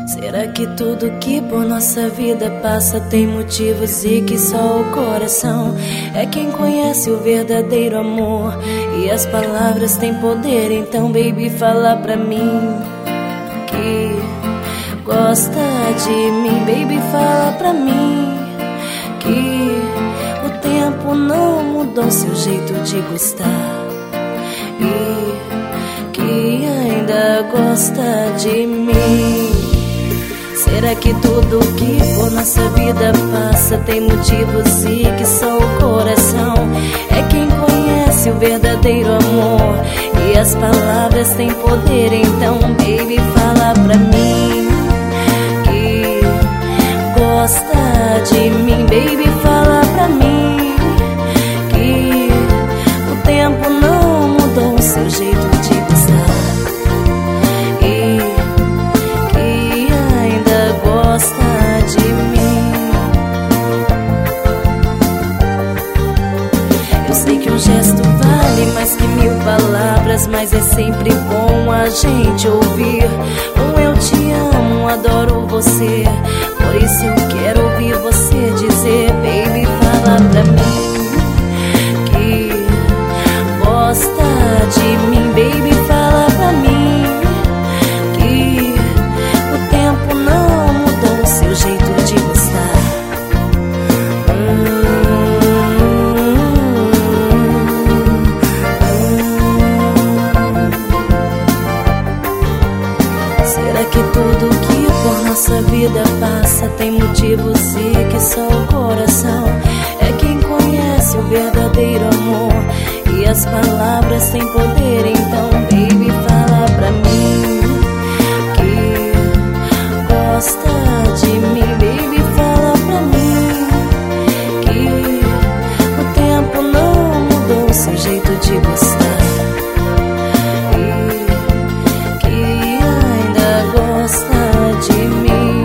Será que tudo que por nossa vida passa tem motivos e que só o coração é quem conhece o verdadeiro amor? E as palavras têm poder, então baby, fala pra mim que gosta de mim. Baby, fala pra mim que o tempo não mudou seu jeito de gostar e que ainda gosta de mim. Será que tudo que por nossa vida passa tem motivos e que só o coração é quem conhece o verdadeiro amor? E as palavras têm poder, então baby, fala pra mim que gosta de mim. Baby, fala pra mim que o tempo não mudou o seu jeito de gostar de mim. Eu sei que um gesto vale mais que 1000 palavras, mas é sempre bom a gente ouvir um eu te amo, adoro você. Por isso eu quero ouvir você dizer, baby, fala pra mim que gosta de mim. Baby, fala pra mim que o tempo não mudou seu jeito de gostar. Será que tudo que por nossa vida passa tem motivos e que só o coração é quem conhece o verdadeiro amor? E as palavras têm poder, então baby, fala pra mim que gosta de mim. Baby, fala pra mim que o tempo não mudou seu jeito de gostar e que ainda gosta de mim.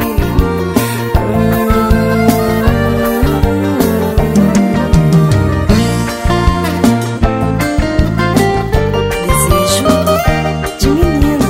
Desejo de menina.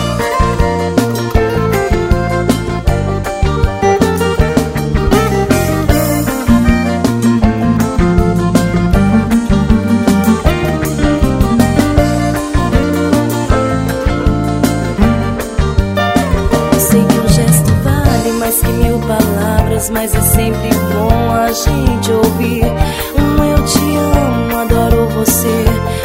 Sei que um gesto vale mais que 1000 palavras, mas é sempre bom a gente ouvir um eu te amo, adoro você.